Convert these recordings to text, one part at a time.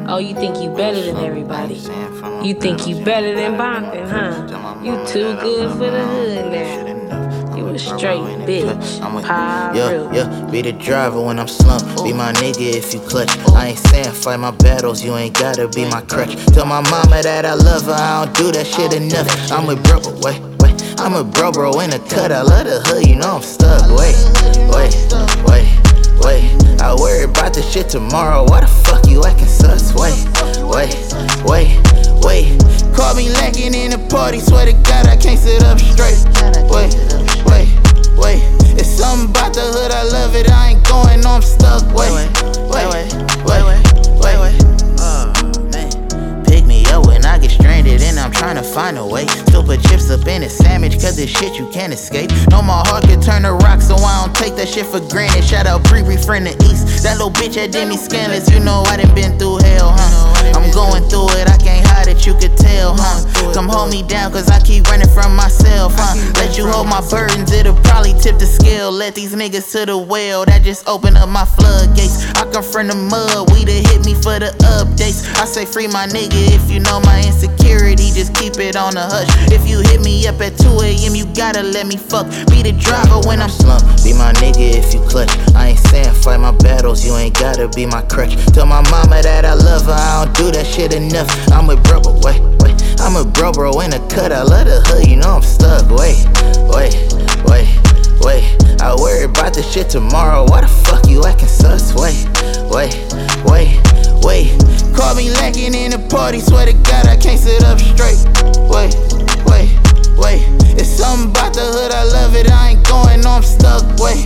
Oh, you think you better than everybody? You think you better than Bonkin, huh? You too good for the hood now. You a straight bitch. Yeah, be the driver when I'm slumped. Be my nigga if you clutch. I ain't saying fight my battles, you ain't gotta be my crutch. Tell my mama that I love her, I don't do that shit enough. I'm a bro, wait. I'm a bro in the cut, I love the hood, you know I'm stuck. Wait. I worry about this shit tomorrow, why the fuck you acting sus? Wait. Call me lacking in the party, swear to God I can't sit up straight. Wait. It's something about the hood, I love it, I ain't going, no I'm stuck. Wait. Pick me up when I get stranded and I'm trying to find a way. Still put chips up in a sandwich, cause this shit you can't escape. Know my heart can turn to rock, so I don't take that shit for granted. Shout out Bree from the east, that little bitch had did me scandalous. You know I done been through hell, huh? I'm going through it, I can't hide it, you could tell, huh? Come hold me down, cause I keep running from myself, huh? Let you hold my burdens, it'll probably tip the scale. Let these niggas to the well, that just open up my floodgates. I come from the mud, we done hit me for the updates. I say free my nigga if you know my insecurity, just keep it on the hush. If you hit me up at 2 a.m, you gotta let me fuck. Be the driver when I'm slumped. Be my nigga if you clutch. I ain't saying fight my battles, you ain't gotta be my crutch. Tell my mama that I love her, I don't do that shit enough. I'm a bro, wait. I'm a bro in the cut, I love the hood, you know I'm stuck. Wait. I worry about this shit tomorrow, why the fuck you acting sus? Wait. Call me lacking in the party, swear to God I can't sit up straight. Wait. It's something about the hood, I love it, I ain't going, no I'm stuck. Wait.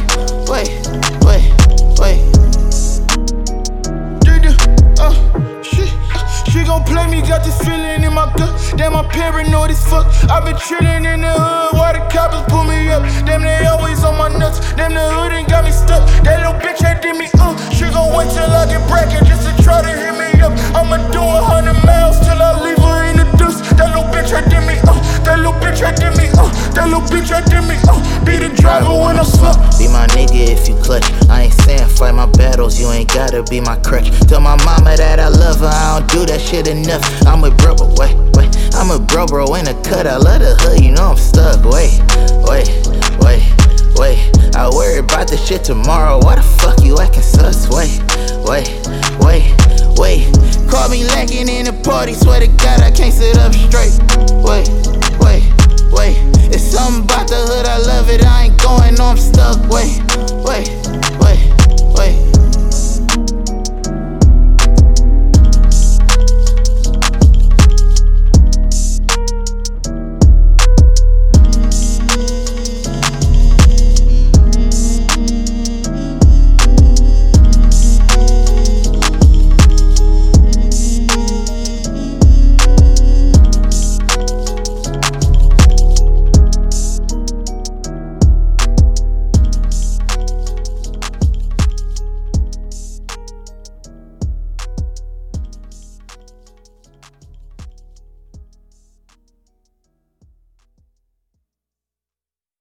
She gon' play me, got this feeling in my gut. Damn, I'm paranoid as fuck. I've been chillin' in the hood while the coppers pull me up. Damn, they always on my nuts. Damn, the hood ain't got me stuck. That little bitch had did me She gon' wait till I get bracket just to try to hit me up. I'ma do 100 miles till I leave her in the dust. That little bitch had did me That little bitch had did me That little bitch had did me Be the driver when I'm slumped. Be my nigga if you clutch. I ain't saying fight my battles, you ain't gotta be my crutch. Tell my mama that I love her, I don't do that shit enough. I'm a bro, wait. I'm a bro in the cut, I love the hood, you know I'm stuck. Wait. I worry about this shit tomorrow, why the fuck you acting sus? Wait. Call me lacking in the party, swear to God I can't sit up straight. Wait. It's something about the hood, I love it, I ain't going, no I'm stuck. Wait.